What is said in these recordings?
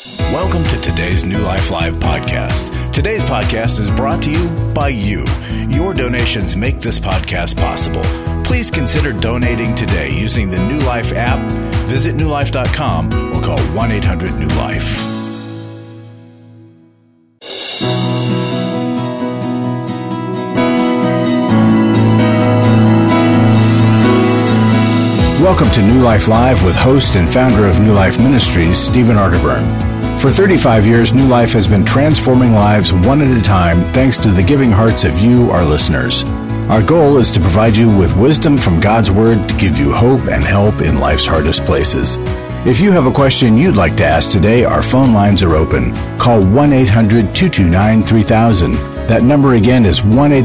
Welcome to today's New Life Live podcast. Today's podcast is brought to you by you. Your donations make this podcast possible. Please consider donating today using the New Life app. Visit newlife.com or call 1-800-NEW-LIFE. Welcome to New Life Live with host and founder of New Life Ministries, Stephen Arterburn. For 35 years, New Life has been transforming lives one at a time thanks to the giving hearts of you, our listeners. Our goal is to provide you with wisdom from God's Word to give you hope and help in life's hardest places. If you have a question you'd like to ask today, our phone lines are open. Call 1-800-229-3000. That number again is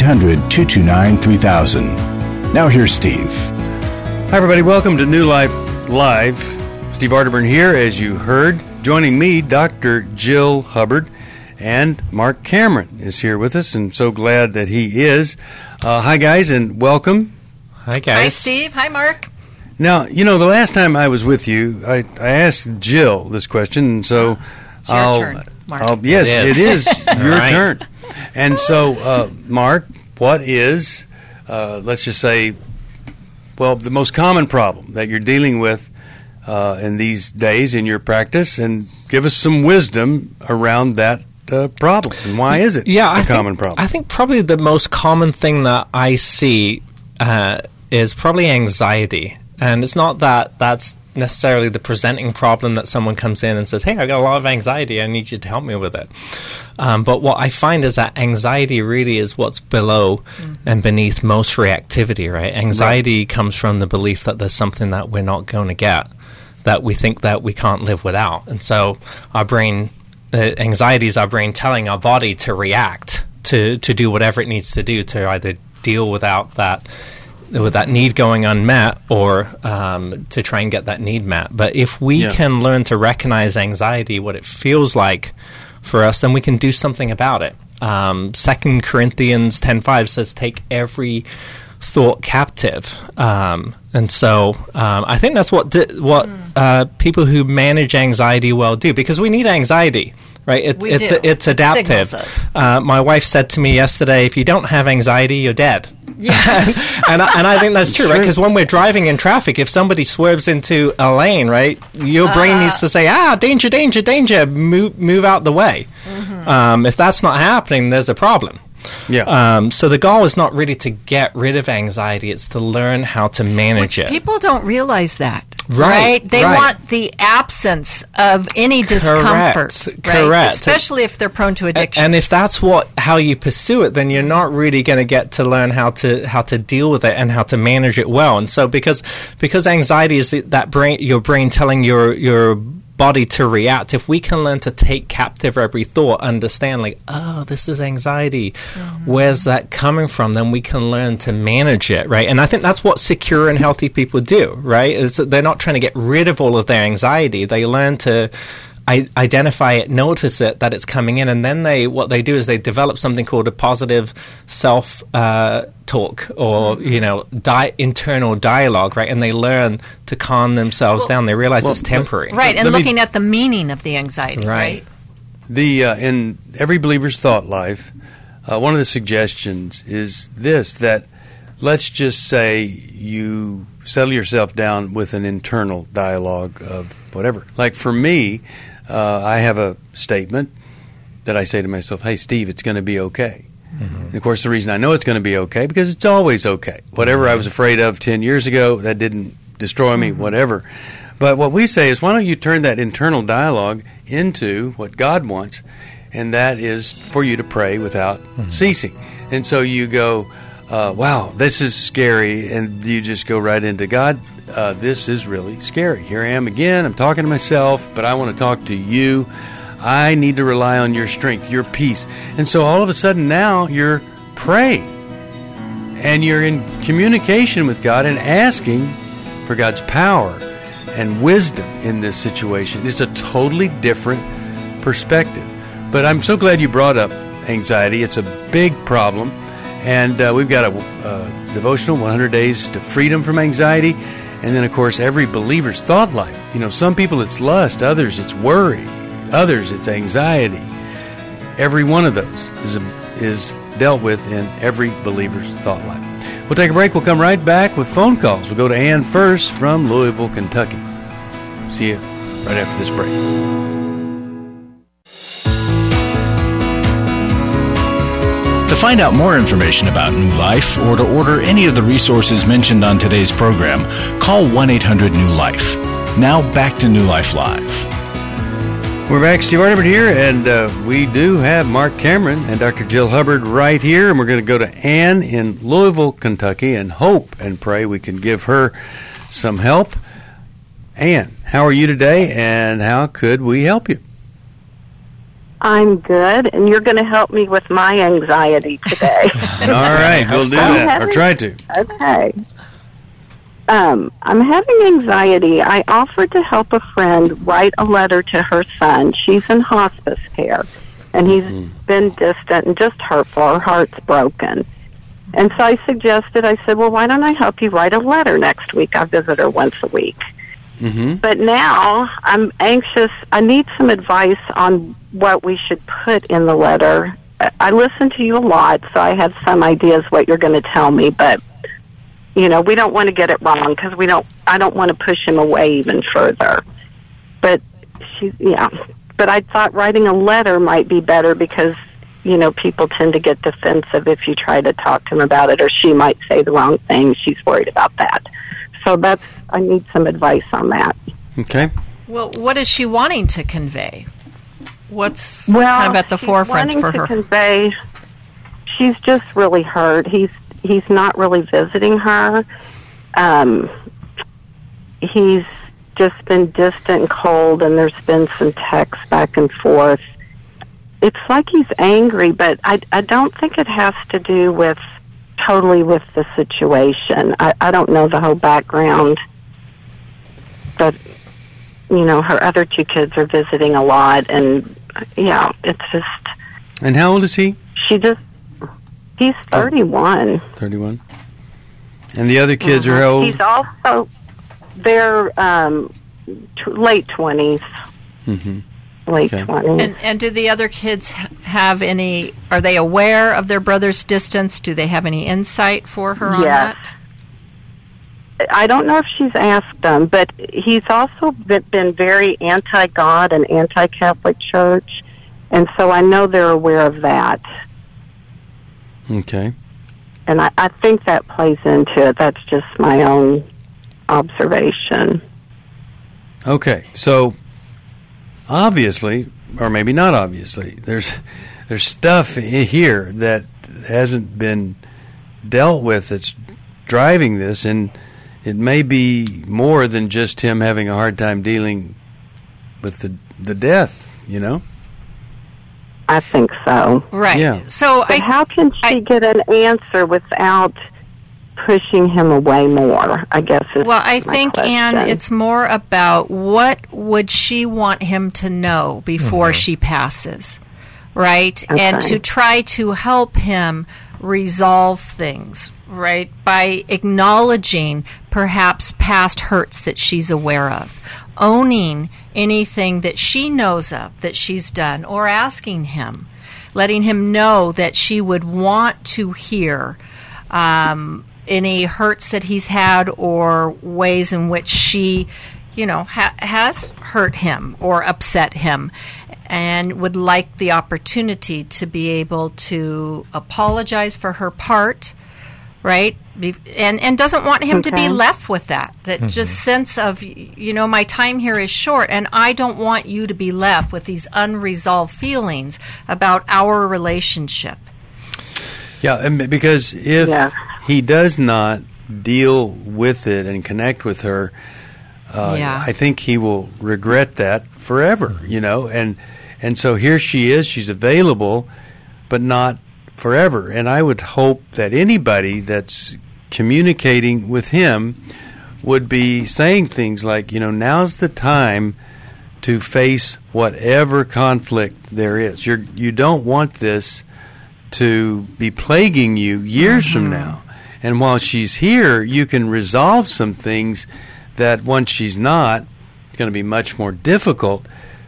1-800-229-3000. Now here's Steve. Hi, everybody. Welcome to New Life Live. Steve Arterburn here, as you heard. Joining me, Dr. Jill Hubbard, and Mark Cameron is here with us, and so glad that he is. Hi, guys, and welcome. Hi, guys. Hi, Steve. Hi, Mark. Now, you know, the last time I was with you, I asked Jill this question, and so it's your turn, Mark. Yes, it is your right. turn. And so, Mark, what is, let's just say, well, the most common problem that you're dealing with in these days in your practice, and give us some wisdom around that problem, and why is it a common problem? I think probably the most common thing that I see is probably anxiety, and it's not that that's necessarily the presenting problem that someone comes in and says, hey, I got a lot of anxiety, I need you to help me with it. But what I find is that anxiety really is what's below and beneath most reactivity, right? Anxiety comes from the belief that there's something that we're not going to get, that we think that we can't live without. And so our brain, anxiety is our brain telling our body to react, to do whatever it needs to do to either deal with that need going unmet or to try and get that need met. But if we can learn to recognize anxiety, what it feels like for us, then we can do something about it. 2 Corinthians 10:5 says, take every thought captive. And so I think that's what people who manage anxiety well do, because we need anxiety. Right, it's adaptive. My wife said to me yesterday, "If you don't have anxiety, you're dead." Yeah, and I think that's true, right? Because when we're driving in traffic, if somebody swerves into a lane, right, your brain needs to say, danger, danger, danger, move out the way. Mm-hmm. If that's not happening, there's a problem. Yeah. So the goal is not really to get rid of anxiety; it's to learn how to manage it. People don't realize that. Right? They want the absence of any discomfort. Correct. Especially if they're prone to addiction. And if that's how you pursue it, then you're not really going to get to learn how to deal with it and how to manage it well. And so because anxiety is your brain telling your body to react, if we can learn to take captive every thought, understand this is anxiety, where's that coming from, then we can learn to manage it, right? And I think that's what secure and healthy people do, right? Is that they're not trying to get rid of all of their anxiety. They learn to identify it, notice it, that it's coming in, and then what they do is they develop something called a positive self-talk or, internal dialogue, right? And they learn to calm themselves down. They realize it's temporary. Right, and looking at the meaning of the anxiety, right? In every believer's thought life, one of the suggestions is this, that let's just say you settle yourself down with an internal dialogue of whatever. Like for me, I have a statement that I say to myself, hey, Steve, it's going to be okay. Mm-hmm. And, of course, the reason I know it's going to be okay, because it's always okay. Whatever I was afraid of 10 years ago, that didn't destroy me, whatever. But what we say is, why don't you turn that internal dialogue into what God wants, and that is for you to pray without ceasing. And so you go, wow, this is scary, and you just go right into God. This is really scary. Here I am again. I'm talking to myself, but I want to talk to you. I need to rely on your strength, your peace. And so all of a sudden now you're praying, and you're in communication with God and asking for God's power and wisdom in this situation. It's a totally different perspective. But I'm so glad you brought up anxiety. It's a big problem. And we've got a devotional, 100 Days to Freedom from Anxiety. And then, of course, every believer's thought life. Some people it's lust, others it's worry, others it's anxiety. Every one of those is dealt with in every believer's thought life. We'll take a break. We'll come right back with phone calls. We'll go to Ann first from Louisville, Kentucky. See you right after this break. To find out more information about New Life or to order any of the resources mentioned on today's program, call 1-800-NEW-LIFE. Now back to New Life Live. We're back. Steve Arterburn here, and we do have Mark Cameron and Dr. Jill Hubbard right here, and we're going to go to Ann in Louisville, Kentucky, and hope and pray we can give her some help. Ann, how are you today, and how could we help you? I'm good, and you're going to help me with my anxiety today. All right, we'll do that, or try to. Okay. I'm having anxiety. I offered to help a friend write a letter to her son. She's in hospice care, and he's been distant and just hurtful. Her heart's broken. And so I said, well, why don't I help you write a letter next week? I visit her once a week. Mm-hmm. But now I'm anxious. I need some advice on what we should put in the letter. I listen to you a lot, so I have some ideas what you're going to tell me, but we don't want to get it wrong because I don't want to push him away even further. But but I thought writing a letter might be better because, people tend to get defensive if you try to talk to him about it, or she might say the wrong thing. She's worried about that. So I need some advice on that. Okay. Well, what is she wanting to convey? What's kind of at the forefront for her? Convey, she's just really hurt. He's not really visiting her. He's just been distant and cold, and there's been some texts back and forth. It's like he's angry, but I don't think it has to do totally with the situation. I don't know the whole background, but, her other two kids are visiting a lot, and, it's just... And how old is he? He's 31. 31. And the other kids are how old? He's also, they're late 20s. Mm-hmm. Late 20s. And do the other kids have are they aware of their brother's distance? Do they have any insight for her on that? I don't know if she's asked them, but he's also been very anti-God and anti-Catholic Church, and so I know they're aware of that. Okay. And I think that plays into it. That's just my own observation. Okay, so obviously, or maybe not obviously, there's stuff here that hasn't been dealt with that's driving this, and it may be more than just him having a hard time dealing with the death, I think so. Right. Yeah. So how can she get an answer without pushing him away more, I guess is I think, Ann, it's more about what would she want him to know before she passes, right? Okay. And to try to help him resolve things, right, by acknowledging perhaps past hurts that she's aware of, owning anything that she knows of that she's done, or asking him, letting him know that she would want to hear any hurts that he's had or ways in which she, has hurt him or upset him, and would like the opportunity to be able to apologize for her part, right? And doesn't want him to be left with that just sense of, my time here is short, and I don't want you to be left with these unresolved feelings about our relationship. Yeah, and because if he does not deal with it and connect with her, I think he will regret that forever, and so here she is, she's available, but not forever. And I would hope that anybody that's communicating with him would be saying things like, now's the time to face whatever conflict there is. You don't want this to be plaguing you years from now. And while she's here, you can resolve some things that once she's not, it's going to be much more difficult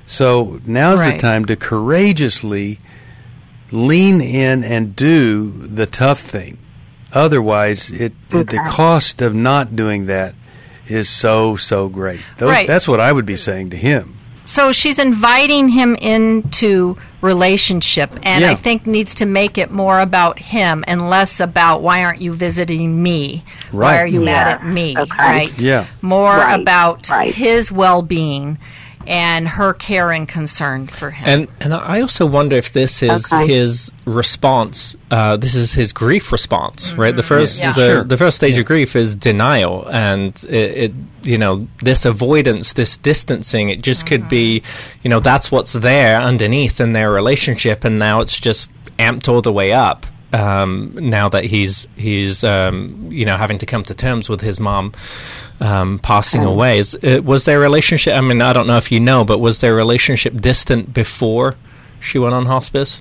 So now's the time to courageously lean in and do the tough thing. Otherwise, the cost of not doing that is so great. That's what I would be saying to him. So she's inviting him into relationship, and I think needs to make it more about him and less about why aren't you visiting me? Right. Why are you mad at me? Right? Yeah. More about his well-being and her care and concern for him. And I also wonder if this is his response. This is his grief response, right? The first the first stage of grief is denial, and it this avoidance, this distancing. It just could be, that's what's there underneath in their relationship, and now it's just amped all the way up. Now that he's having to come to terms with his mom passing away. Was their relationship, I mean, I don't know if you know, but was their relationship distant before she went on hospice?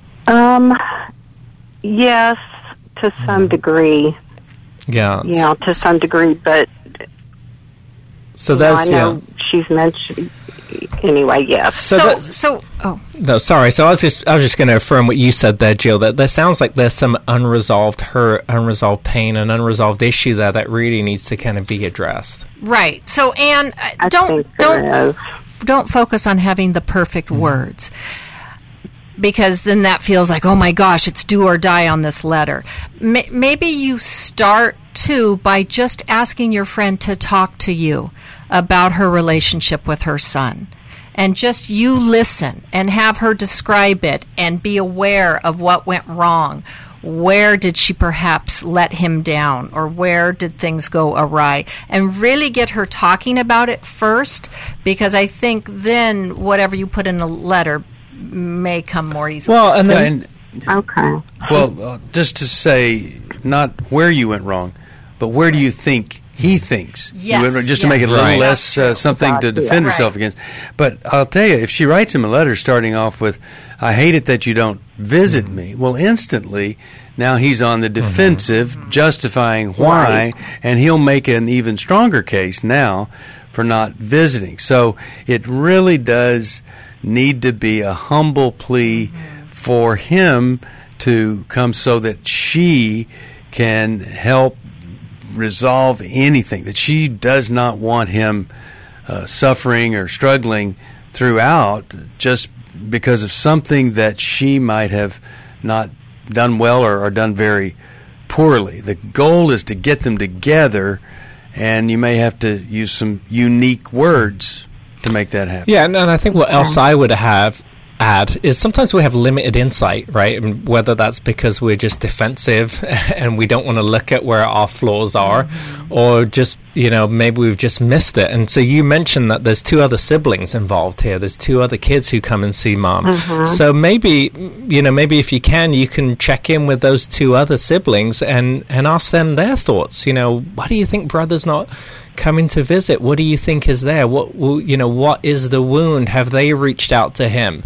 Yes, to some degree. Yeah. Yeah, to some degree, but so that's, I know she's mentioned. Anyway, yes. No, sorry. So I was just going to affirm what you said there, Jill. That there sounds like there's some unresolved hurt, unresolved pain, and unresolved issue there that really needs to kind of be addressed. Right. So, Anne, don't focus on having the perfect words, because then that feels like, oh my gosh, it's do or die on this letter. Maybe you start too by just asking your friend to talk to you about her relationship with her son, and just you listen and have her describe it and be aware of what went wrong. Where did she perhaps let him down, or where did things go awry, and really get her talking about it first, because I think then whatever you put in a letter may come more easily. Well, and then well, just to say, not where you went wrong, but where do you think he thinks you went wrong, just to make it a little less something to defend herself against. But I'll tell you, if she writes him a letter starting off with, I hate it that you don't visit me, well, instantly, now he's on the defensive, justifying why, and he'll make an even stronger case now for not visiting. So it really does need to be a humble plea for him to come so that she can help resolve anything, that she does not want him suffering or struggling throughout just because of something that she might have not done well or done very poorly. The goal is to get them together, and you may have to use some unique words to make that happen. Yeah, and I think what else I would add is sometimes we have limited insight, right? And whether that's because we're just defensive and we don't want to look at where our flaws are, or just, maybe we've just missed it. And so you mentioned that there's 2 other siblings involved here. There's 2 other kids who come and see mom. So maybe if you can check in with those 2 other siblings and ask them their thoughts. Why do you think brother's not coming to visit? What do you think is there? What is the wound? Have they reached out to him?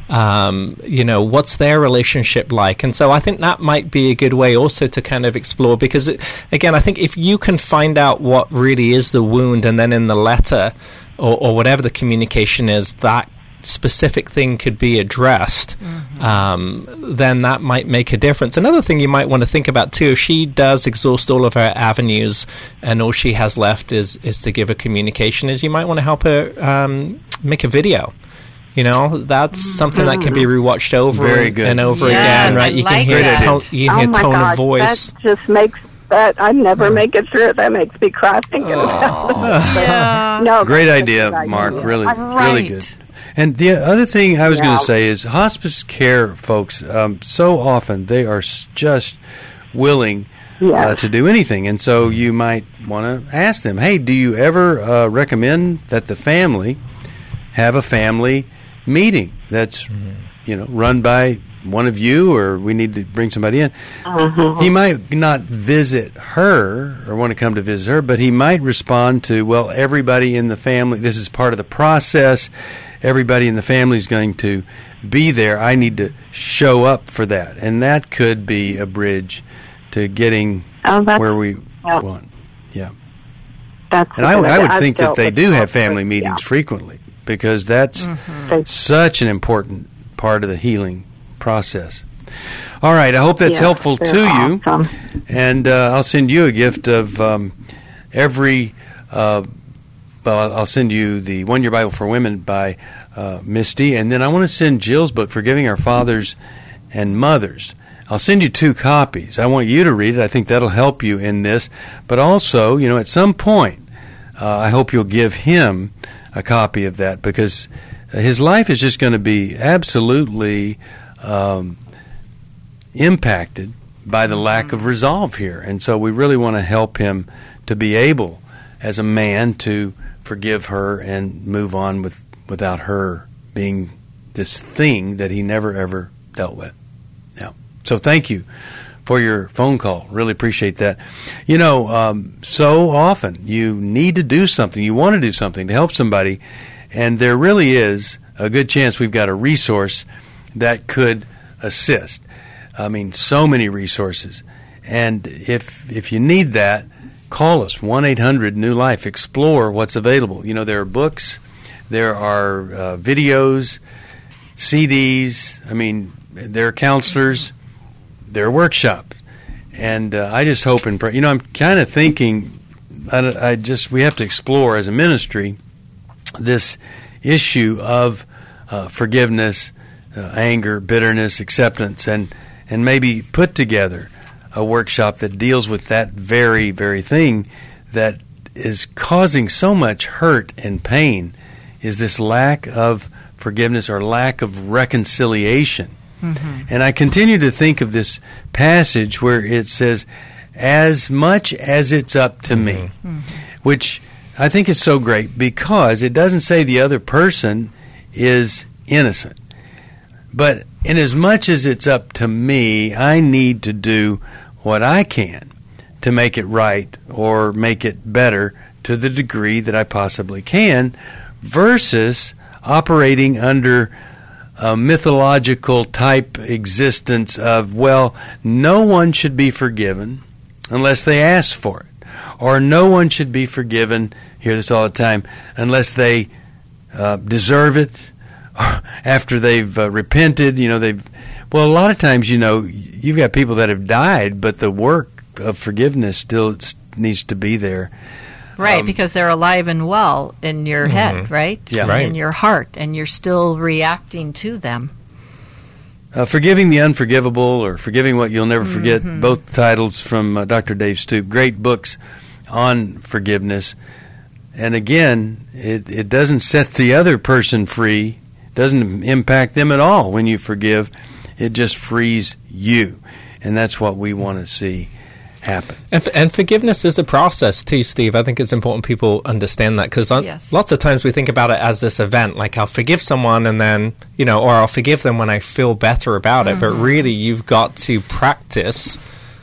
What's their relationship like? And so I think that might be a good way also to kind of explore, because again, I think if you can find out what really is the wound, and then in the letter or whatever the communication is, that specific thing could be addressed, then that might make a difference. Another thing you might want to think about too, if she does exhaust all of her avenues and all she has left is to give a communication, is you might want to help her make a video. That's something that can be rewatched over and over again, right? You can hear tone of voice. That just makes that I never make it through. That makes me cry thinking about it. No, great idea, Mark. Really, really good. And the other thing I was going to say is hospice care folks, so often they are just willing to do anything. And so you might want to ask them, hey, do you ever recommend that the family have a family meeting that's, run by one of you, or we need to bring somebody in? He might not visit her or want to come to visit her, but he might respond to, well, everybody in the family, this is part of the process. Everybody in the family is going to be there. I need to show up for that. And that could be a bridge to getting where we want. Yeah. And I would think that they do have family meetings frequently. because that's such an important part of the healing process. All right, I hope that's helpful to you. And I'll send you a gift of I'll send you the 1 Year Bible for Women by Misty, and then I want to send Jill's book, Forgiving Our Fathers and Mothers. I'll send you 2 copies. I want you to read it. I think that'll help you in this. But also, at some point, I hope you'll give him a copy of that, because his life is just going to be absolutely impacted by the lack of resolve here. And so we really want to help him to be able, as a man, to forgive her and move on without her being this thing that he never, ever dealt with. So thank you for your phone call. Really appreciate that. So often you need to do something. You want to do something to help somebody, and there really is a good chance we've got a resource that could assist. I mean, so many resources. And if you need that, call us, 1-800-NEW-LIFE. Explore what's available. There are books, there are videos, CDs. I mean, there are counselors, there are workshops. And I just hope and pray. I'm kind of thinking, we have to explore as a ministry this issue of forgiveness, anger, bitterness, acceptance, and maybe put together a workshop that deals with that very, very thing that is causing so much hurt and pain, is this lack of forgiveness or lack of reconciliation. And I continue to think of this passage where it says, as much as it's up to me, which I think is so great because it doesn't say the other person is innocent. But in as much as it's up to me, I need to do what I can to make it right or make it better to the degree that I possibly can, versus operating under a mythological type existence of, no one should be forgiven unless they ask for it, or no one should be forgiven, hear this all the time, unless they deserve it after they've repented. A lot of times, you've got people that have died, but the work of forgiveness still needs to be there. Right, because they're alive and well in your head, right? Yeah. Right. In your heart, and you're still reacting to them. Forgiving the Unforgivable, or Forgiving What You'll Never Forget, both titles from Dr. Dave Stoop. Great books on forgiveness. And again, it doesn't set the other person free, doesn't impact them at all when you forgive. It just frees you. And that's what we want to see happen. And forgiveness is a process too, Steve. I think it's important people understand that, because lots of times we think about it as this event, like I'll forgive someone and then, or I'll forgive them when I feel better about it. But really, you've got to practice,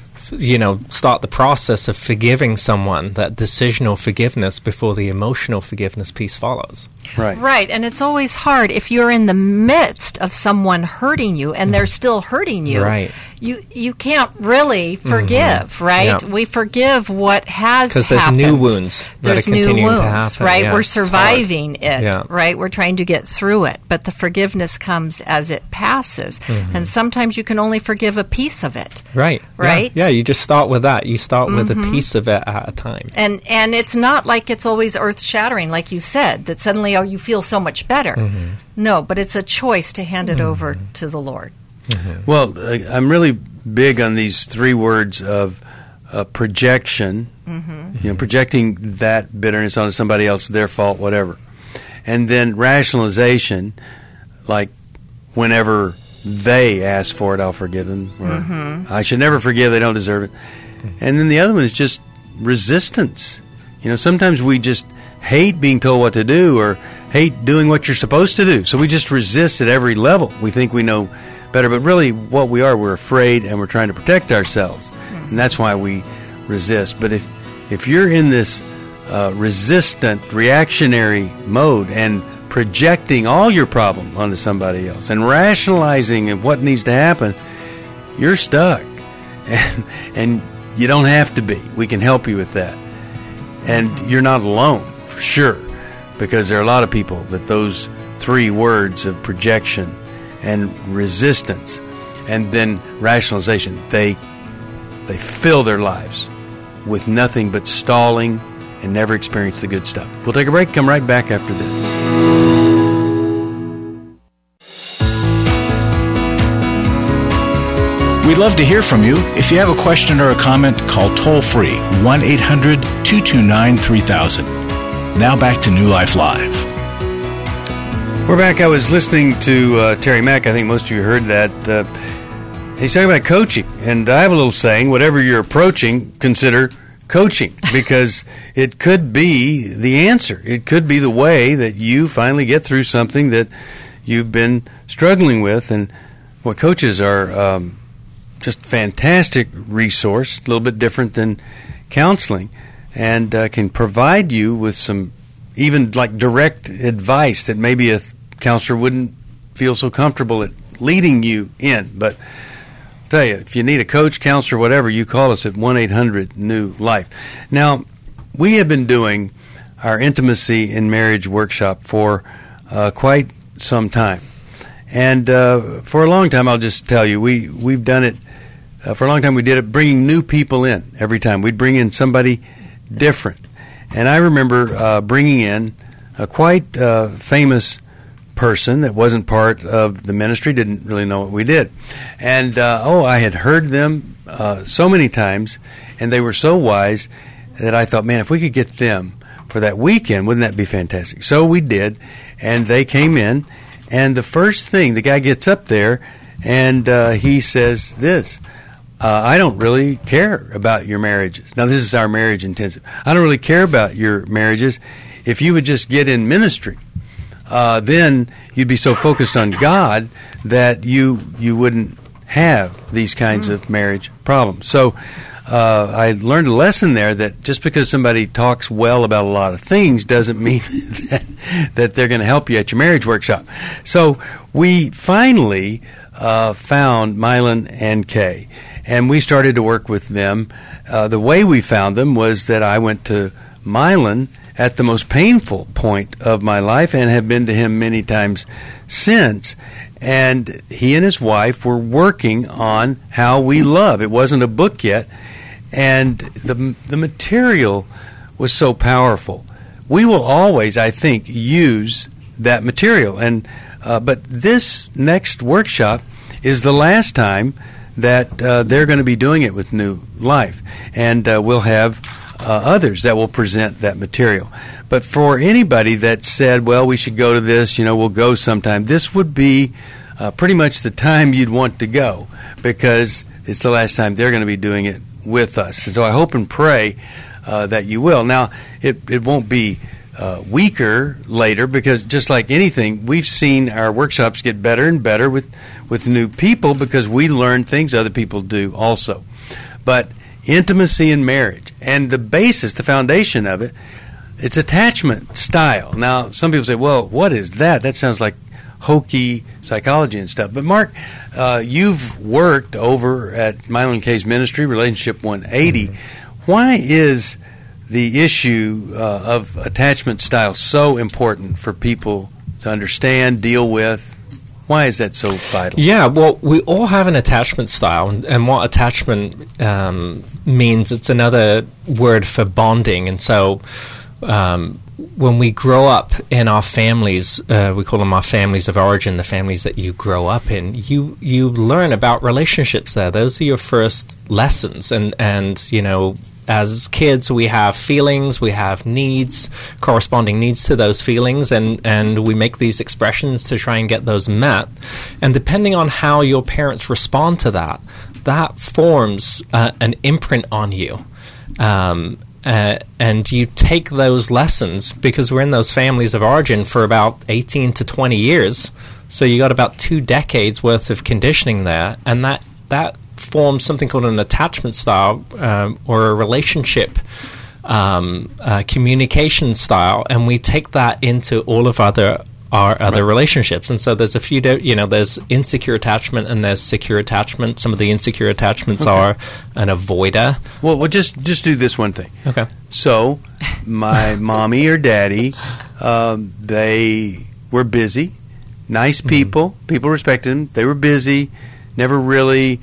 start the process of forgiving someone, that decisional forgiveness, before the emotional forgiveness piece follows. Right, and it's always hard if you're in the midst of someone hurting you and they're still hurting you. Right. You can't really forgive, right? Yeah. We forgive what has happened. Because there's new wounds that are continuing to happen. Right? Yeah, we're surviving it, yeah. right? We're trying to get through it. But the forgiveness comes as it passes. And sometimes you can only forgive a piece of it. Right. Right? Yeah, you just start with that. You start with a piece of it at a time. And it's not like it's always earth-shattering, like you said, that suddenly you feel so much better. No, but it's a choice to hand it over to the Lord. Well, I'm really big on these 3 words of projection, projecting that bitterness onto somebody else, their fault, whatever. And then rationalization, like whenever they ask for it, I'll forgive them, or I should never forgive, they don't deserve it. And then the other one is just resistance. Sometimes we just hate being told what to do, or hate doing what you're supposed to do. So we just resist at every level. We think we know better, but really what we are, we're afraid and we're trying to protect ourselves. And that's why we resist. But if you're in this resistant, reactionary mode and projecting all your problem onto somebody else and rationalizing what needs to happen, you're stuck. And you don't have to be. We can help you with that. And you're not alone, for sure. because there are a lot of people that those 3 words of projection and resistance and then rationalization, they fill their lives with nothing but stalling and never experience the good stuff. We'll take a break, come right back after this. We'd love to hear from you. If you have a question or a comment, call toll-free 1-800-229-3000. Now back to New Life Live. We're back. I was listening to Terry Mack. I think most of you heard that. He's talking about coaching. And I have a little saying, whatever you're approaching, consider coaching, because it could be the answer. It could be the way that you finally get through something that you've been struggling with. And what coaches are just fantastic resource, a little bit different than counseling, and can provide you with some even like direct advice that maybe a counselor wouldn't feel so comfortable at leading you in. But I'll tell you, if you need a coach, counselor, whatever, you call us at 1-800-NEW-LIFE. Now, we have been doing our intimacy in marriage workshop for quite some time. And for a long time, I'll just tell you, we've done it. For a long time, we did it bringing new people in every time. We'd bring in somebody different. And I remember bringing in a quite famous person that wasn't part of the ministry, didn't really know what we did. And, I had heard them so many times, and they were so wise that I thought, man, if we could get them for that weekend, wouldn't that be fantastic? So we did, and they came in, and the first thing, the guy gets up there, and he says this, I don't really care about your marriages. Now, this is our marriage intensive. I don't really care about your marriages. If you would just get in ministry, then you'd be so focused on God that you wouldn't have these kinds of marriage problems. So I learned a lesson there that just because somebody talks well about a lot of things doesn't mean that they're going to help you at your marriage workshop. So we finally found Mylon and Kay. And we started to work with them. The way we found them was that I went to Mylon at the most painful point of my life and have been to him many times since. And he and his wife were working on how we love. It wasn't a book yet. And the material was so powerful. We will always, I think, use that material. And but this next workshop is the last time that they're going to be doing it with New Life. And we'll have others that will present that material. But for anybody that said, well, we should go to this, we'll go sometime, this would be pretty much the time you'd want to go, because it's the last time they're going to be doing it with us. And so I hope and pray that you will. Now, it won't be weaker later, because just like anything, we've seen our workshops get better and better with new people, because we learn things other people do also. But intimacy in marriage, and the basis, the foundation of it, it's attachment style. Now, some people say, well, what is that? That sounds like hokey psychology and stuff. But Mark, you've worked over at Mylon and Kay's ministry, Relationship 180. Mm-hmm. Why is the issue of attachment style so important for people to understand, deal with? Why is that so vital? Yeah, well, we all have an attachment style, and what attachment means, it's another word for bonding. And so when we grow up in our families, we call them our families of origin, the families that you grow up in, you learn about relationships there. Those are your first lessons. And as kids, we have feelings, we have needs, corresponding needs to those feelings, and we make these expressions to try and get those met. And depending on how your parents respond to that forms an imprint on you. And you take those lessons, because we're in those families of origin for about 18 to 20 years. So you got about 2 decades worth of conditioning there, and that forms something called an attachment style or a relationship communication style, and we take that into all of our our other relationships. And so there's a few, there's insecure attachment and there's secure attachment. Some of the insecure attachments are an avoider. Well, just do this one thing. Okay. So my mommy or daddy, they were busy, nice people, people respected them. They were busy, never really,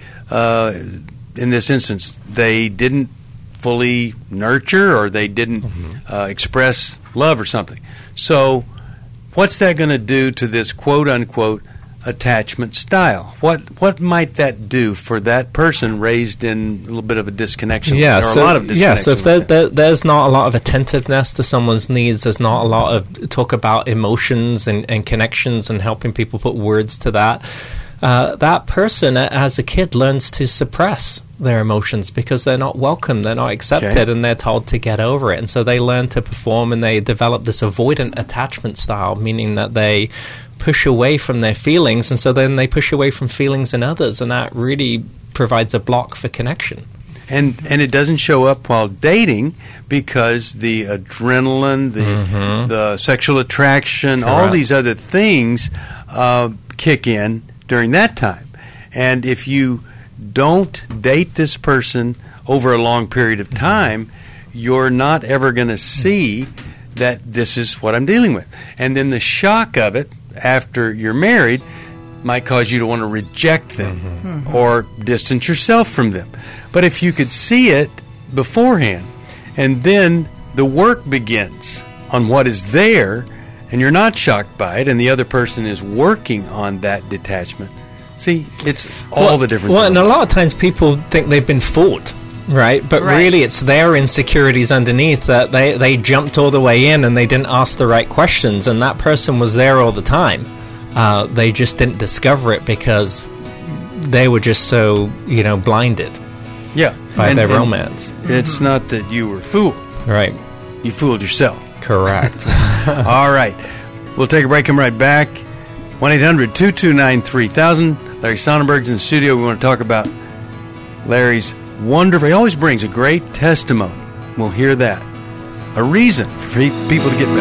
in this instance, they didn't fully nurture or they didn't express love or something. So what's that going to do to this quote-unquote attachment style? What might that do for that person raised in a little bit of a disconnection? Yeah, or a lot of disconnection. Yeah, so if there's not a lot of attentiveness to someone's needs, there's not a lot of talk about emotions and connections and helping people put words to that, that person as a kid learns to suppress their emotions because they're not welcome, they're not accepted, and they're told to get over it. And so they learn to perform and they develop this avoidant attachment style, meaning that they push away from their feelings, and so then they push away from feelings in others, and that really provides a block for connection. And it doesn't show up while dating because the adrenaline, the sexual attraction, all these other things kick in during that time. And if you don't date this person over a long period of time, you're not ever going to see that this is what I'm dealing with. And then the shock of it after you're married might cause you to want to reject them or distance yourself from them. But if you could see it beforehand and then the work begins on what is there and you're not shocked by it and the other person is working on that detachment, see, it's all the difference. Well, and a lot of times people think they've been fooled, right? But really it's their insecurities underneath that they jumped all the way in and they didn't ask the right questions, and that person was there all the time. They just didn't discover it because they were just so, blinded by their romance. It's not that you were fooled. Right. You fooled yourself. Correct. All right. We'll take a break, come right back. 1-800-229-3000. Larry Sonnenberg's in the studio. We want to talk about Larry's wonderful... He always brings a great testimony. We'll hear that. A reason for people to get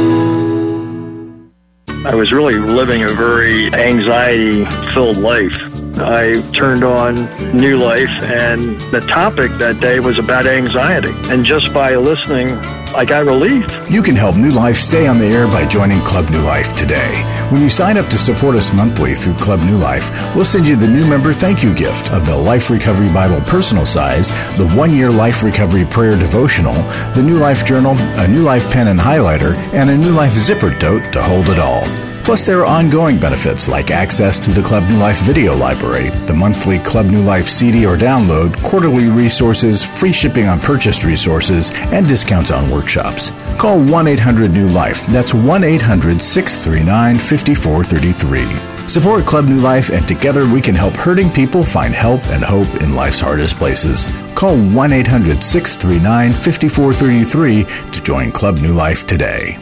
better. I was really living a very anxiety-filled life. I turned on New Life, and the topic that day was about anxiety. And just by listening, I got relief. You can help New Life stay on the air by joining Club New Life today. When you sign up to support us monthly through Club New Life, we'll send you the new member thank you gift of the Life Recovery Bible personal size, the 1-year Life Recovery Prayer Devotional, the New Life Journal, a New Life pen and highlighter, and a New Life zipper tote to hold it all. Plus, there are ongoing benefits like access to the Club New Life video library, the monthly Club New Life CD or download, quarterly resources, free shipping on purchased resources, and discounts on workshops. Call 1-800-NEW-LIFE. That's 1-800-639-5433. Support Club New Life, and together we can help hurting people find help and hope in life's hardest places. Call 1-800-639-5433 to join Club New Life today.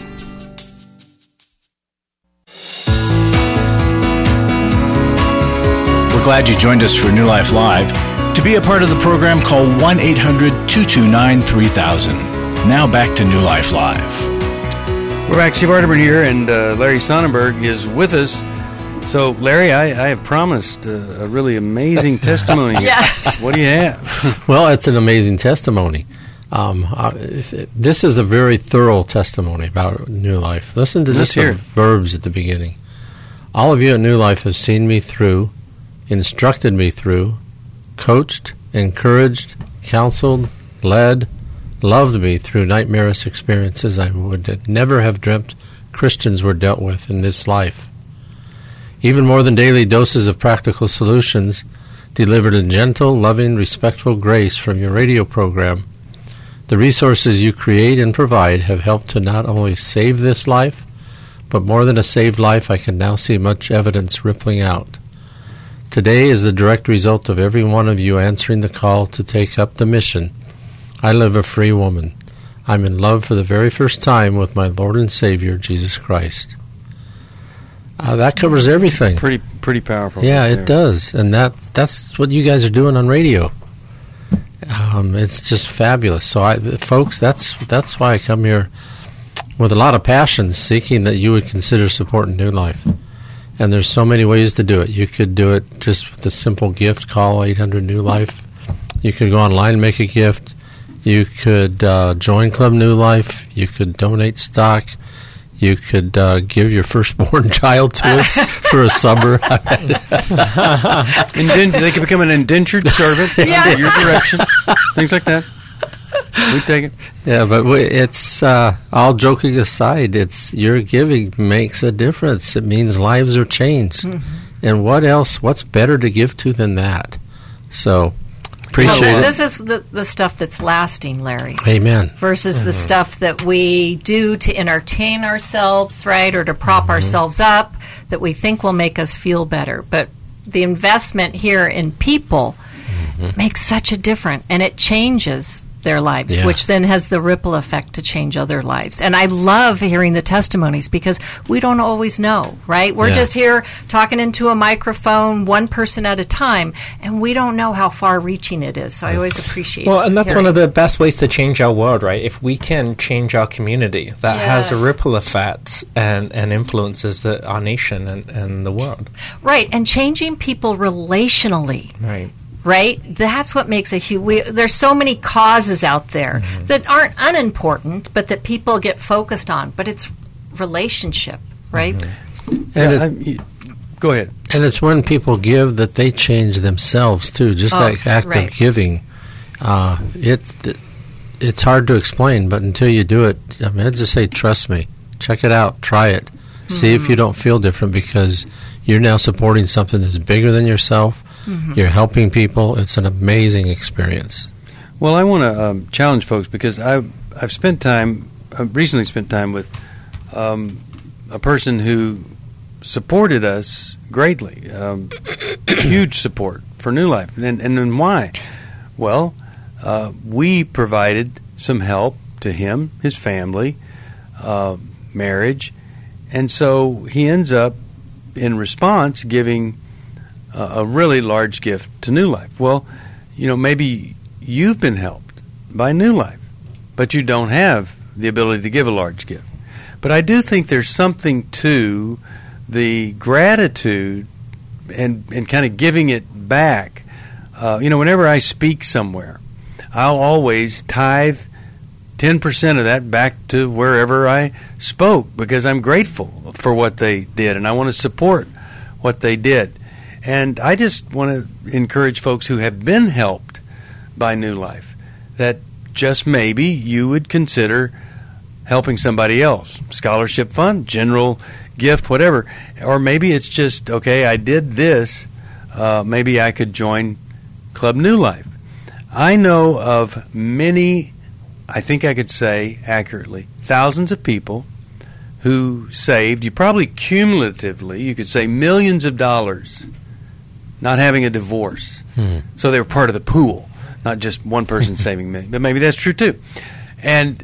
Glad you joined us for New Life Live. To be a part of the program, call 1-800-229-3000. Now back to New Life Live. We're back. Steve Arterburn here, and Larry Sonnenberg is with us. So, Larry, I have promised a really amazing testimony here. Yes. What do you have? Well, it's an amazing testimony. This is a very thorough testimony about New Life. Listen to just the verbs at the beginning. All of you at New Life have seen me through, instructed me through, coached, encouraged, counseled, led, loved me through nightmarish experiences I would never have dreamt Christians were dealt with in this life. Even more than daily doses of practical solutions, delivered in gentle, loving, respectful grace from your radio program, the resources you create and provide have helped to not only save this life, but more than a saved life, I can now see much evidence rippling out. Today is the direct result of every one of you answering the call to take up the mission. I live a free woman. I'm in love for the very first time with my Lord and Savior, Jesus Christ. That covers everything. Pretty powerful. Yeah, right, it does. And that's what you guys are doing on radio. It's just fabulous. So, folks, that's why I come here with a lot of passion, seeking that you would consider supporting New Life. And there's so many ways to do it. You could do it just with a simple gift, call 800 New Life. You could go online and make a gift. You could join Club New Life. You could donate stock. You could give your firstborn child to us for a summer. They could become an indentured servant under your direction. Things like that. We take it. Yeah, but it's all joking aside. It's your giving makes a difference. It means lives are changed. Mm-hmm. And what else? What's better to give to than that? So appreciate it. This is the stuff that's lasting, Larry. Amen. Versus the stuff that we do to entertain ourselves, right, or to prop ourselves up that we think will make us feel better. But the investment here in people makes such a difference, and it changes their lives, which then has the ripple effect to change other lives. And I love hearing the testimonies because we don't always know, right? We're just here talking into a microphone, one person at a time, and we don't know how far-reaching it is. So I always appreciate Well, and that's one of the best ways to change our world, right? If we can change our community, that has a ripple effect and influences our nation and the world. Right, and changing people relationally. Right? That's what makes a huge... There's so many causes out there that aren't unimportant, but that people get focused on. But it's relationship, right? And go ahead. And it's when people give that they change themselves, too. Just that act of giving. It's hard to explain, but until you do it, I mean, I'd just say, trust me. Check it out. Try it. See if you don't feel different because you're now supporting something that's bigger than yourself. You're helping people. It's an amazing experience. Well, I want to challenge folks because I've recently spent time with a person who supported us greatly, huge support for New Life. And then why? Well, we provided some help to him, his family, marriage, and so he ends up, in response, giving a really large gift to New Life. Well, maybe you've been helped by New Life, but you don't have the ability to give a large gift. But I do think there's something to the gratitude and kind of giving it back. Whenever I speak somewhere, I'll always tithe 10% of that back to wherever I spoke because I'm grateful for what they did and I want to support what they did. And I just want to encourage folks who have been helped by New Life that just maybe you would consider helping somebody else. Scholarship fund, general gift, whatever. Or maybe it's just, okay, I did this. Maybe I could join Club New Life. I know of many, I think I could say accurately, thousands of people who saved, you probably cumulatively, you could say millions of dollars not having a divorce. So they were part of the pool, not just one person saving millions. But maybe that's true too. And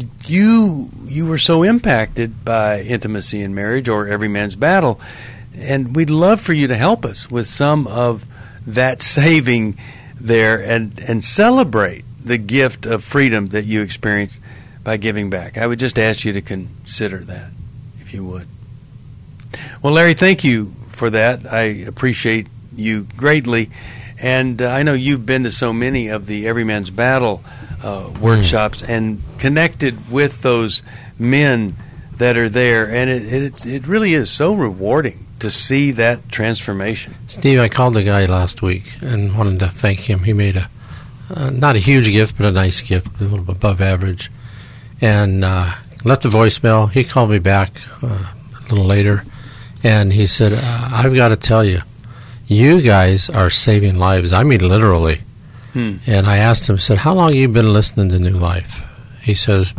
you were so impacted by intimacy in marriage or every man's battle, and we'd love for you to help us with some of that saving there and celebrate the gift of freedom that you experienced by giving back. I would just ask you to consider that, if you would. Well, Larry, thank you for that. I appreciate you greatly, and I know you've been to so many of the Every Man's Battle workshops and connected with those men that are there, and it really is so rewarding to see that transformation. Steve, I called the guy last week and wanted to thank him. He made not a huge gift, but a nice gift, a little above average, and left a voicemail. He called me back a little later, and he said, I've got to tell you, you guys are saving lives. I mean, literally. And I asked him, I said, how long have you been listening to New Life? He says,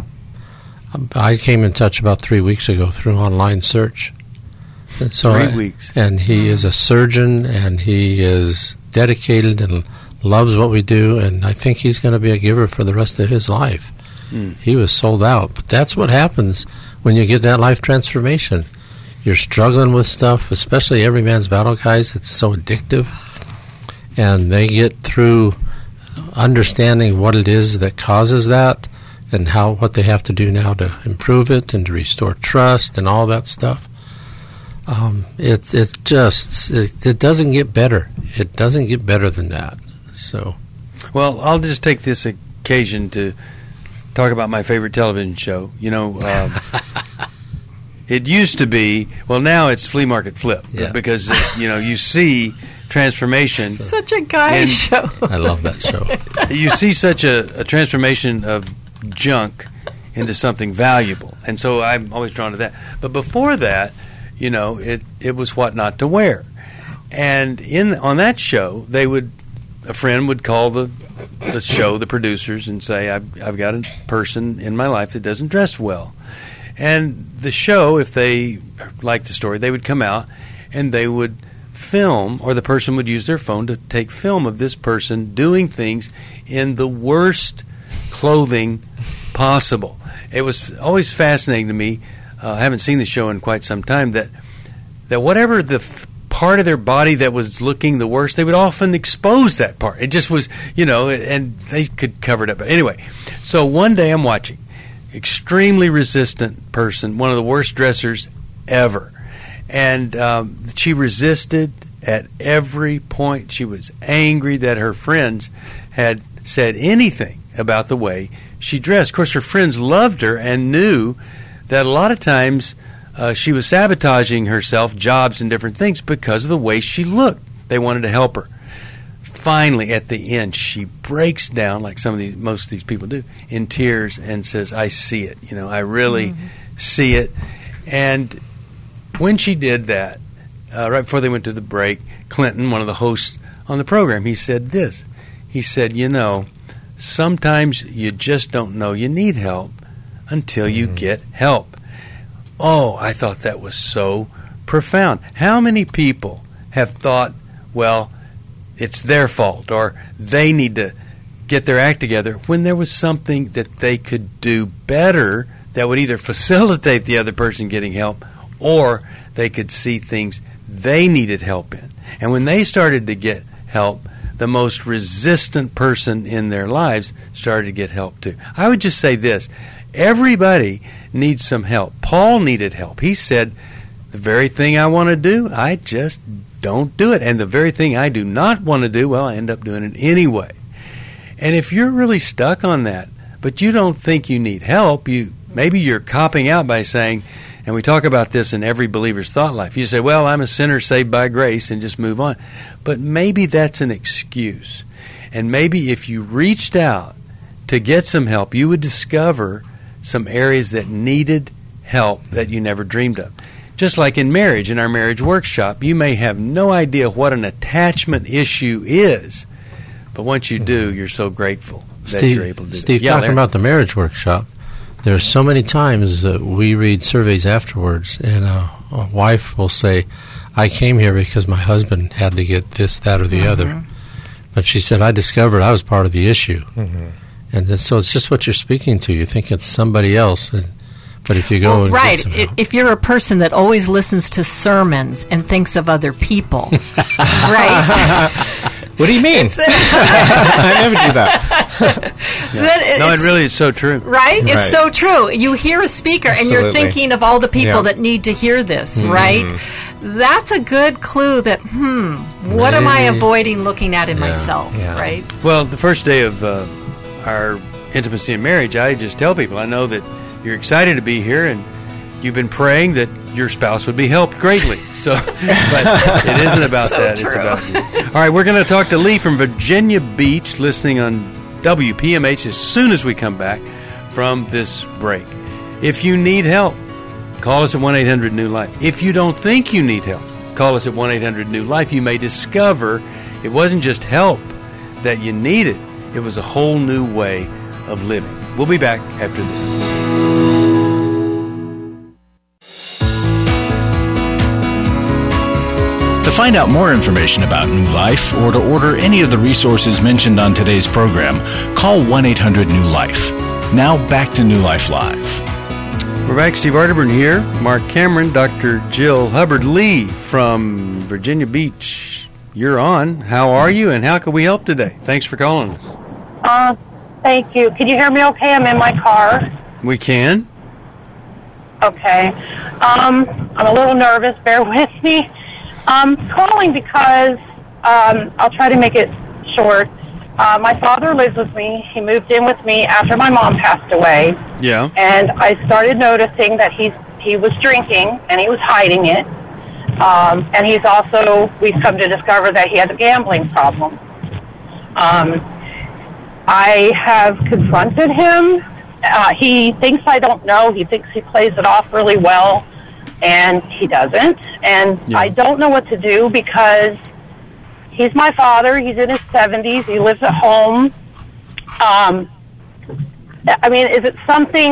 I came in touch about 3 weeks ago through online search. And so 3 weeks. And he is a surgeon, and he is dedicated and loves what we do, and I think he's going to be a giver for the rest of his life. He was sold out. But that's what happens when you get that life transformation. You're struggling with stuff, especially Every Man's Battle guys. It's so addictive. And they get through understanding what it is that causes that, and what they have to do now to improve it and to restore trust and all that stuff. It doesn't get better. It doesn't get better than that. So, well, I'll just take this occasion to talk about my favorite television show. You know, it used to be, well, now it's Flea Market Flip, because you see transformation. Such a guy show. I love that show. You see such a transformation of junk into something valuable, and so I'm always drawn to that. But before that, it was what not to wear, and on that show, a friend would call the show, the producers, and say, I've got a person in my life that doesn't dress well, and the show, if they liked the story, they would come out and they would film, or the person would use their phone to take film of this person doing things in the worst clothing possible. It was always fascinating to me. I haven't seen the show in quite some time, that whatever the part of their body that was looking the worst, they would often expose that part. It just was, and they could cover it up. But anyway, so one day I'm watching, extremely resistant person, one of the worst dressers ever. And she resisted at every point. She was angry that her friends had said anything about the way she dressed. Of course, her friends loved her and knew that a lot of times she was sabotaging herself, jobs and different things, because of the way she looked. They wanted to help her. Finally, at the end, she breaks down, like most of these people do, in tears and says, I see it. I really see it. And when she did that, right before they went to the break, Clinton, one of the hosts on the program, he said this. He said, sometimes you just don't know you need help until you get help. Oh, I thought that was so profound. How many people have thought, well, it's their fault, or they need to get their act together, when there was something that they could do better that would either facilitate the other person getting help, or they could see things they needed help in. And when they started to get help, the most resistant person in their lives started to get help too. I would just say this. Everybody needs some help. Paul needed help. He said, the very thing I want to do, I just don't do it. And the very thing I do not want to do, well, I end up doing it anyway. And if you're really stuck on that, but you don't think you need help, maybe you're copping out by saying, and we talk about this in Every Believer's Thought Life. You say, well, I'm a sinner saved by grace, and just move on. But maybe that's an excuse. And maybe if you reached out to get some help, you would discover some areas that needed help that you never dreamed of. Just like in marriage, in our marriage workshop, you may have no idea what an attachment issue is, but once you do, you're so grateful that you're able to do it. Steve, talking about the marriage workshop, there are so many times that we read surveys afterwards, and a wife will say, I came here because my husband had to get this, that, or the other. But she said, I discovered I was part of the issue. And then, so it's just what you're speaking to. You think it's somebody else, but if you go get some help. If you're a person that always listens to sermons and thinks of other people, right? What do you mean? I never do that. No, it really is so true. Right? It's so true. You hear a speaker and you're thinking of all the people that need to hear this, right? That's a good clue that, what am I avoiding looking at in myself, right? Well, the first day of our intimacy in marriage, I just tell people, I know that you're excited to be here and you've been praying that your spouse would be helped greatly. So, but it isn't about that. True. It's about you. All right, we're going to talk to Lee from Virginia Beach, listening on WPMH as soon as we come back from this break. If you need help, call us at 1-800-NEW-LIFE. If you don't think you need help, call us at 1-800-NEW-LIFE. You may discover it wasn't just help that you needed. It was a whole new way of living. We'll be back after this. To find out more information about New Life or to order any of the resources mentioned on today's program, call 1-800-NEW-LIFE. Now back to New Life Live. We're back. Steve Arterburn here, Mark Cameron, Dr. Jill Hubbard. Lee from Virginia Beach, you're on. How are you and how can we help today? Thanks for calling us. Thank you. Can you hear me okay? I'm in my car. We can. Okay. I'm a little nervous. Bear with me. I'm calling because I'll try to make it short. My father lives with me. He moved in with me after my mom passed away. Yeah. And I started noticing that he was drinking, and he was hiding it. And we've come to discover that he has a gambling problem. I have confronted him. He thinks I don't know. He thinks he plays it off really well, and he doesn't. And I don't know what to do because he's my father. He's in his 70s. He lives at home. Is it something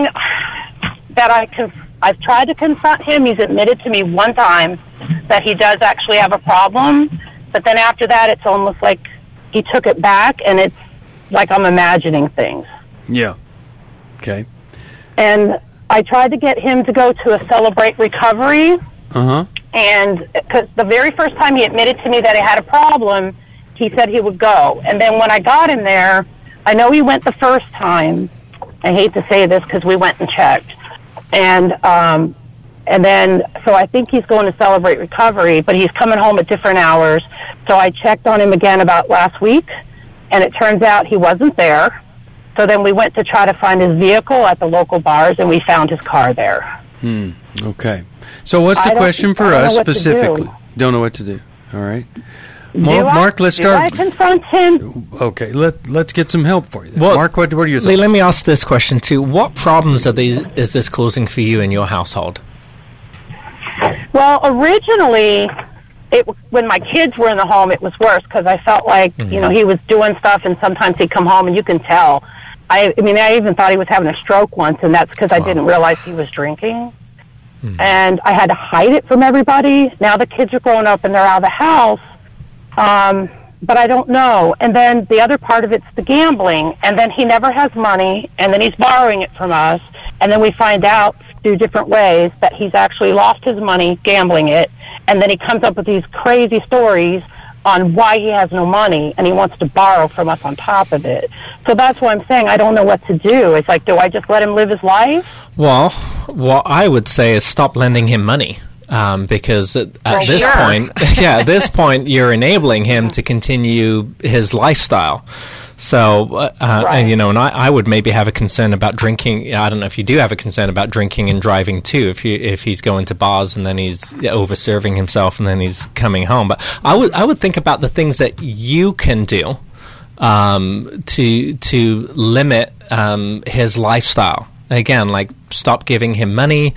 that I've tried to confront him. He's admitted to me one time that he does actually have a problem, but then after that, it's almost like he took it back, and it's like I'm imagining things. Yeah. Okay. And I tried to get him to go to a Celebrate Recovery. Uh-huh. And because the very first time he admitted to me that he had a problem, he said he would go. And then when I got him there, I know he went the first time. I hate to say this because we went and checked. And then, so I think he's going to Celebrate Recovery, but he's coming home at different hours. So I checked on him again about last week, and it turns out he wasn't there. So then we went to try to find his vehicle at the local bars, and we found his car there. Okay. So what's the question for us specifically? Don't know what to do. All right. Mark, let's start. Do I confront him? Okay, let's get some help for you. Well, Mark, what are your thoughts? Lee, let me ask this question too. What problems is this causing for you in your household? Well, originally, when my kids were in the home, it was worse because I felt like, he was doing stuff, and sometimes he'd come home and you can tell. I even thought he was having a stroke once, and that's because I didn't realize he was drinking. And I had to hide it from everybody. Now the kids are grown up and they're out of the house. But I don't know. And then the other part of it's the gambling. And then he never has money, and then he's borrowing it from us. And then we find out through different ways that he's actually lost his money gambling it. And then he comes up with these crazy stories on why he has no money, and he wants to borrow from us on top of it. So that's why I'm saying I don't know what to do. It's like, do I just let him live his life? Well, what I would say is stop lending him money. Because at this point, you're enabling him to continue his lifestyle. So, and I would maybe have a concern about drinking. I don't know if you do have a concern about drinking and driving too. If he's going to bars and then he's over-serving himself and then he's coming home. But I would think about the things that you can do to limit his lifestyle. Again, like stop giving him money.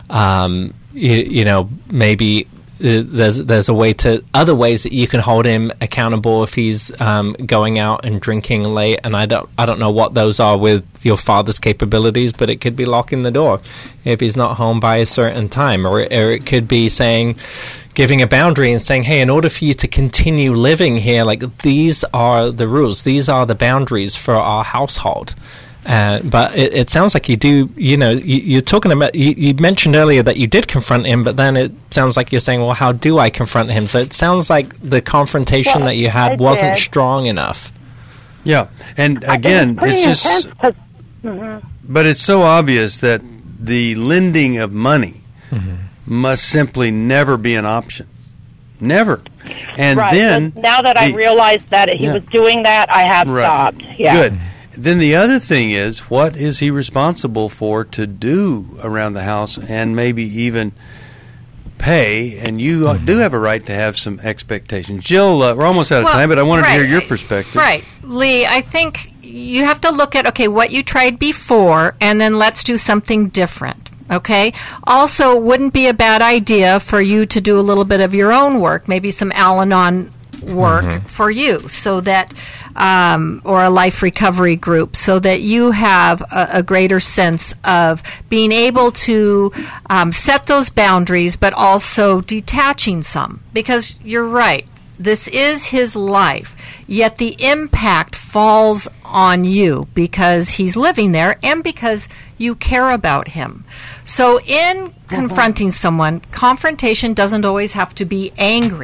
Maybe there's other ways that you can hold him accountable if he's going out and drinking late. And I don't know what those are with your father's capabilities, but it could be locking the door if he's not home by a certain time, or it could be giving a boundary and saying, hey, in order for you to continue living here, like these are the rules, these are the boundaries for our household. But it sounds like you do, you're talking about, you mentioned earlier that you did confront him, but then it sounds like you're saying, well, how do I confront him? So it sounds like the confrontation that you had wasn't strong enough. Yeah, and again, it's just, but it's so obvious that the lending of money must simply never be an option. Never. And then... Well, now that I realized that he was doing that, I have stopped. Yeah. Good. Then the other thing is, what is he responsible for to do around the house and maybe even pay? And you do have a right to have some expectations. Jill, we're almost out of time, but I wanted to hear your perspective. Right. Lee, I think you have to look at, what you tried before, and then let's do something different. Okay? Also, wouldn't be a bad idea for you to do a little bit of your own work, maybe some Al-Anon work for you, so that or a life recovery group, so that you have a greater sense of being able to set those boundaries, but also detaching some. Because you're right, this is his life, yet the impact falls on you because he's living there and because you care about him. So in confronting someone, confrontation doesn't always have to be angry.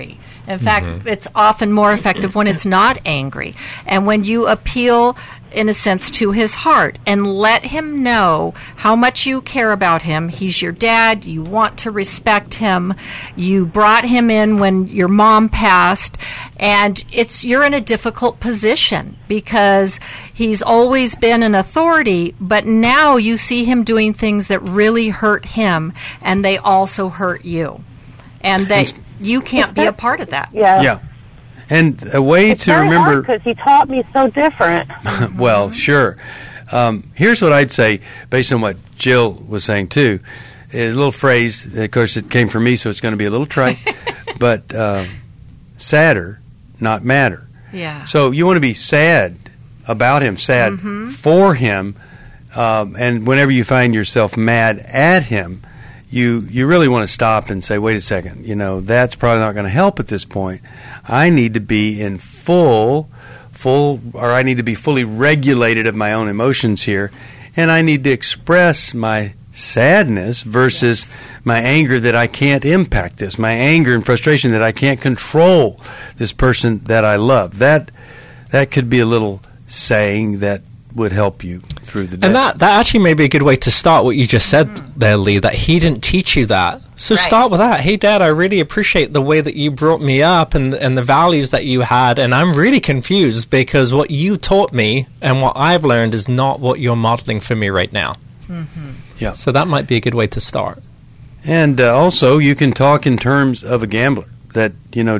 In fact, it's often more effective when it's not angry. And when you appeal, in a sense, to his heart and let him know how much you care about him. He's your dad. You want to respect him. You brought him in when your mom passed. And you're in a difficult position because he's always been an authority, but now you see him doing things that really hurt him, and they also hurt you. And you can't be a part of that. Yeah. And a way to remember, because he taught me so different. Well, sure. Here's what I'd say, based on what Jill was saying too. A little phrase. Of course, it came from me, so it's going to be a little trite. But sadder, not madder. Yeah. So you want to be sad about him, sad for him, and whenever you find yourself mad at him, you really want to stop and say, wait a second, that's probably not going to help at this point. I need to be in or I need to be fully regulated of my own emotions here, and I need to express my sadness versus my anger that I can't impact this, my anger and frustration that I can't control this person that I love. That could be a little saying that would help you through the day. And that actually may be a good way to start what you just said there, Lee, that he didn't teach you that. So start with that. Hey, Dad, I really appreciate the way that you brought me up and the values that you had, and I'm really confused because what you taught me and what I've learned is not what you're modeling for me right now. Yeah. So that might be a good way to start. And also, you can talk in terms of a gambler, that,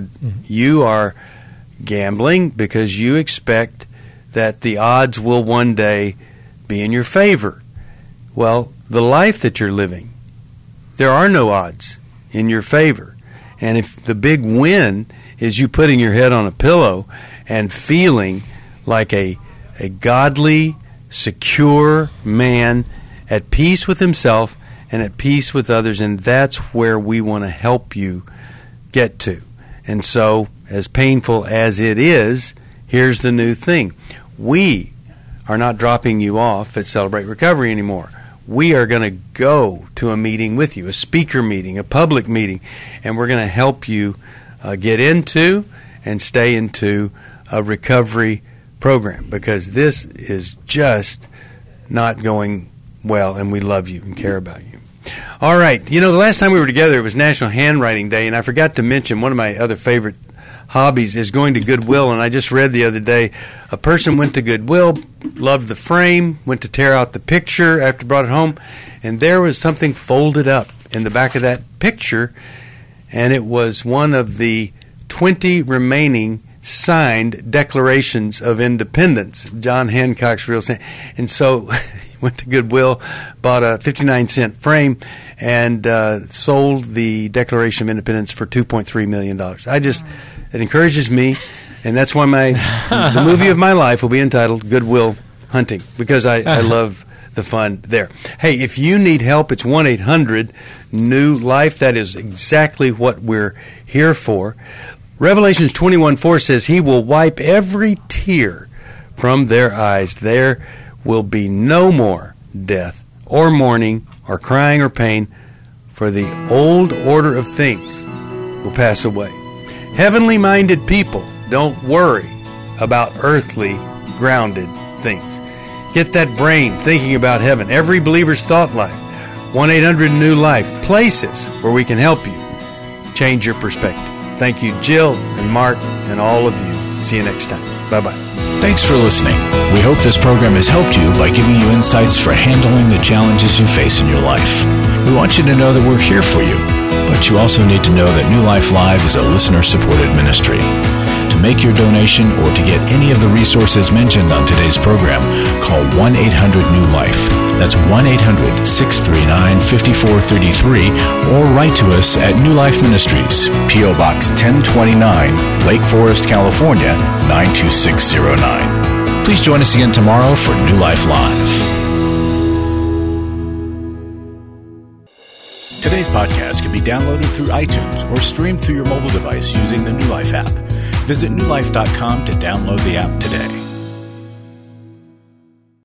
you are gambling because you expect that the odds will one day be in your favor. Well, the life that you're living, there are no odds in your favor. And if the big win is you putting your head on a pillow and feeling like a godly, secure man at peace with himself and at peace with others, and that's where we want to help you get to. And so, as painful as it is, here's the new thing. We are not dropping you off at Celebrate Recovery anymore. We are going to go to a meeting with you, a speaker meeting, a public meeting, and we're going to help you get into and stay into a recovery program, because this is just not going well, and we love you and care about you. All right. The last time we were together, it was National Handwriting Day, and I forgot to mention one of my other favorite hobbies is going to Goodwill, and I just read the other day a person went to Goodwill, loved the frame, went to tear out the picture after brought it home, and there was something folded up in the back of that picture, and it was one of the 20 remaining signed Declarations of Independence, John Hancock's real name. And so he went to Goodwill, bought a 59-cent frame, and sold the Declaration of Independence for $2.3 million. It encourages me, and that's why the movie of my life will be entitled Goodwill Hunting, because I love the fun there. Hey, if you need help, it's 1-800-NEW-LIFE. That is exactly what we're here for. Revelations 21:4 says, He will wipe every tear from their eyes. There will be no more death or mourning or crying or pain, for the old order of things will pass away. Heavenly-minded people don't worry about earthly, grounded things. Get that brain thinking about heaven. Every believer's thought life. 1-800-NEW-LIFE. Places where we can help you change your perspective. Thank you, Jill and Mark and all of you. See you next time. Bye-bye. Thanks for listening. We hope this program has helped you by giving you insights for handling the challenges you face in your life. We want you to know that we're here for you, but you also need to know that New Life Live is a listener-supported ministry. To make your donation or to get any of the resources mentioned on today's program, call 1-800-NEW-LIFE. That's 1-800-639-5433, or write to us at New Life Ministries, P.O. Box 1029, Lake Forest, California, 92609. Please join us again tomorrow for New Life Live. Today's podcast can be downloaded through iTunes or streamed through your mobile device using the New Life app. Visit newlife.com to download the app today.